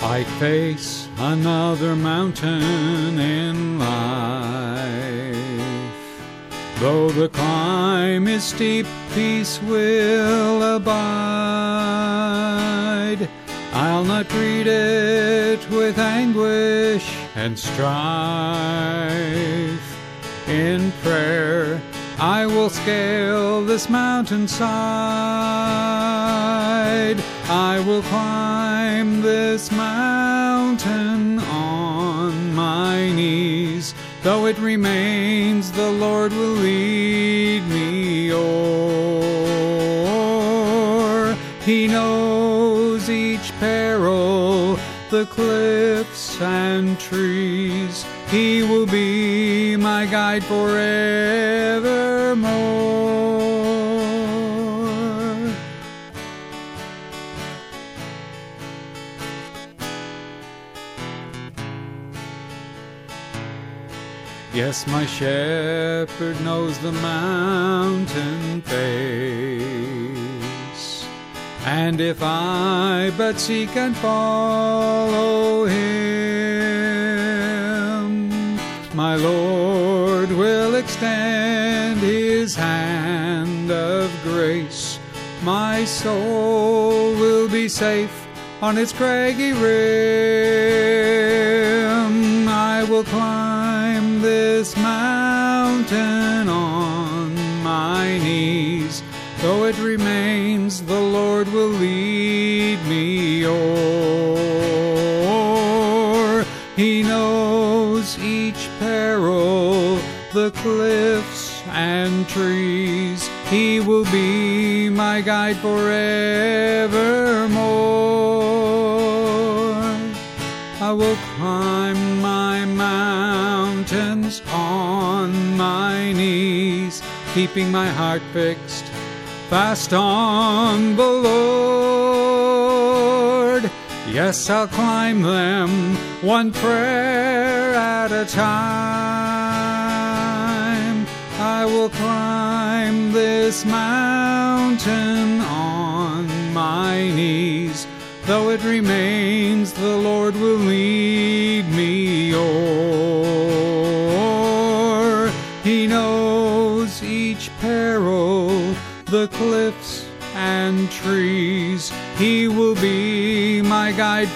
I face another mountain in life. Though the climb is steep, peace will abide. I'll not greet it with anguish and strife. In prayer I will scale this mountainside. I will climb this mountain on my knees. Though it remains, the Lord will lead me o'er. He knows each peril, the cliffs and trees. He will be my guide forevermore. Yes, my shepherd knows the mountain face, and if I but seek and follow him, my Lord will extend his hand of grace. My soul will be safe on its craggy rim. I will climb this mountain on my knees. Though it remains, the Lord will lead me o'er. He knows each peril, the cliffs and trees. He will be my guide forevermore. I will climb my mountains on my knees, keeping my heart fixed fast on the Lord. Yes, I'll climb them one prayer at a time. I will climb this mountain on my knees. Though it remains, the Lord will lead me o'er. He knows each peril, the cliffs and trees. He will be my guide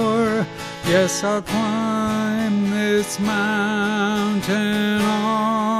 forevermore. Yes, I'll climb this mountain on